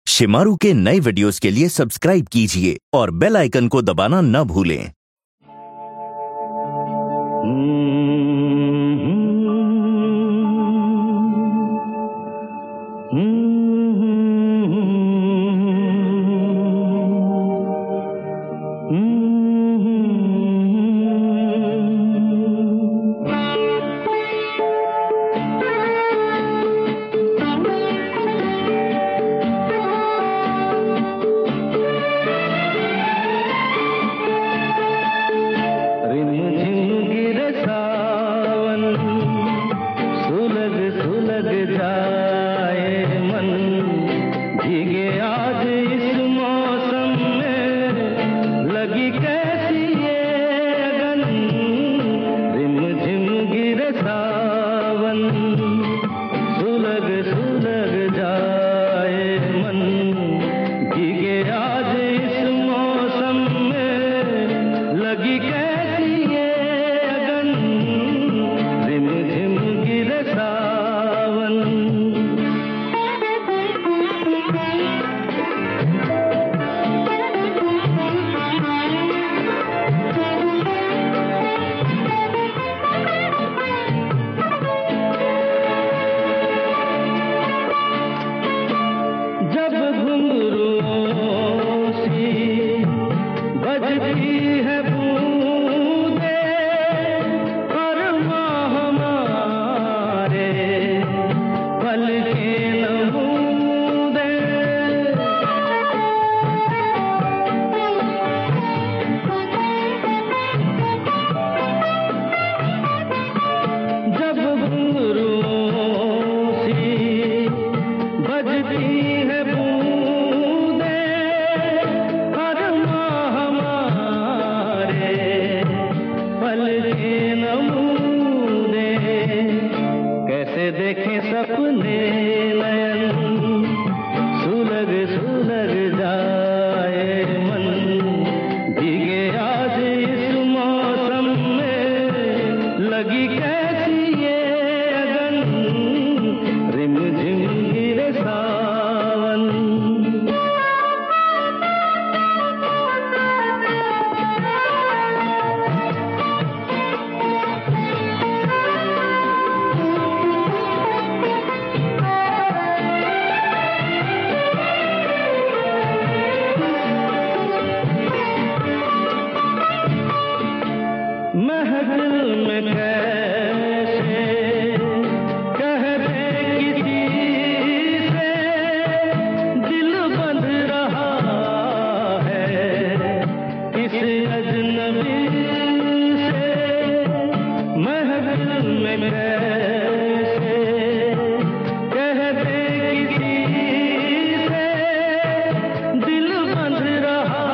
शिमारू के नए वीडियोस के लिए सब्सक्राइब कीजिए और बेल आइकन को दबाना न भूलें। देखें सपने नयन सुलग सुलग जाए मन, भीगे आज इस मौसम में लगी कैसी ये अगन, रिम झिम गिरे सावन। महफिल में कैसे कह दे किसी से, दिल बंध रहा है किस अजनबी से। महफिल में कैसे कह दे किसी से, दिल बंध रहा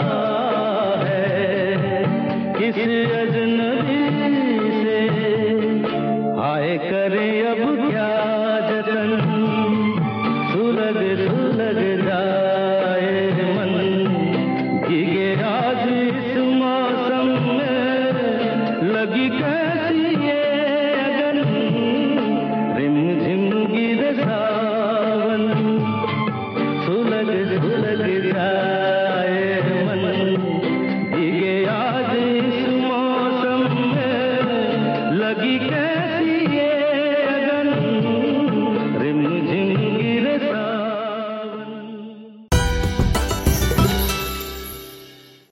है किस अजनबी से। हाय करे अब क्या जतन, सुलग सुलग जाए मन, भीगे आज इस मौसम में लगी कैसी ये अगन, रिम झिम गिरे सावन, सुलग सुलग